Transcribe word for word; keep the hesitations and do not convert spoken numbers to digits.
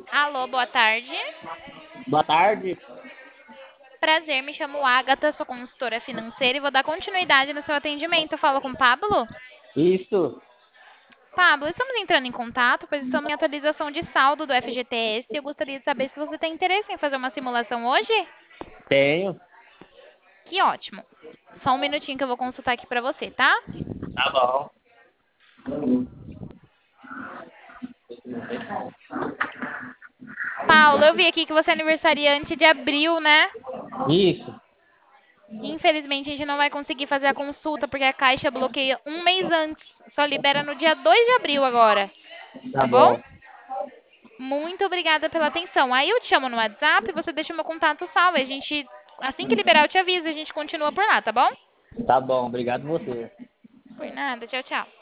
Alô, boa tarde. Boa tarde. Prazer, me chamo Agatha, sou consultora financeira e vou dar continuidade no seu atendimento. Eu falo com o Pablo? Isso, Pablo, estamos entrando em contato, pois estamos em atualização de saldo do F G T S e eu gostaria de saber se você tem interesse em fazer uma simulação hoje? tenho. Que ótimo. Só um minutinho que eu vou consultar aqui para você, tá? Tá bom. Paulo, eu vi aqui que você é aniversariante de abril, né? Isso, Infelizmente, a gente não vai conseguir fazer a consulta porque a Caixa bloqueia um mês antes. Só libera no dia dois de abril agora, tá tá bom? bom. Muito obrigada pela atenção. Aí eu te chamo no WhatsApp e você deixa o meu contato salvo. A gente, assim que liberar, eu te aviso. A gente continua por lá, tá bom? Tá bom, obrigado você. Por nada. Tchau, tchau.